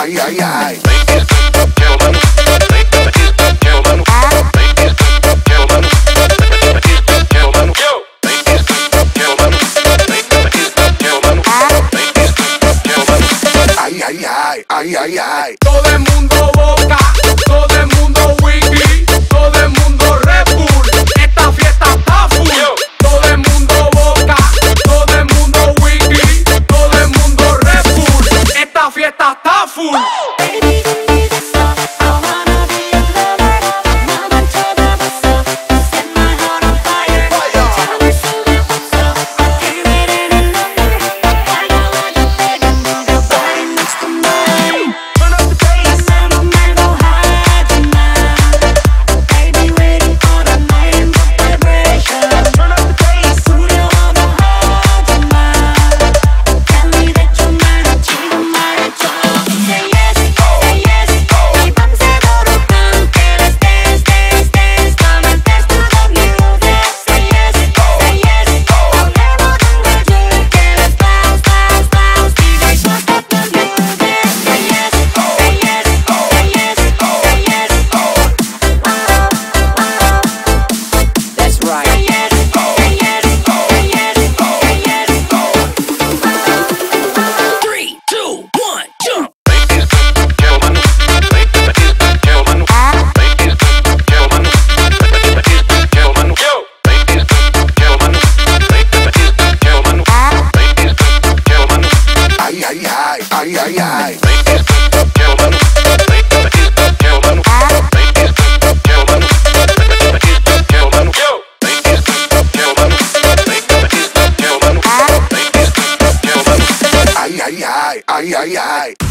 ay, ay, ay. Ay, ay, ay, ay, ay, ay. Todo el mundo Boca, todo el mundo Wiki, todo el mundo Red Bull. Esta fiesta está full. Todo el mundo Boca, todo el mundo Wiki, todo el mundo Red Bull. Esta fiesta está full. Ay, ay, ay. Ay, ay, ay, ay, ay, ay.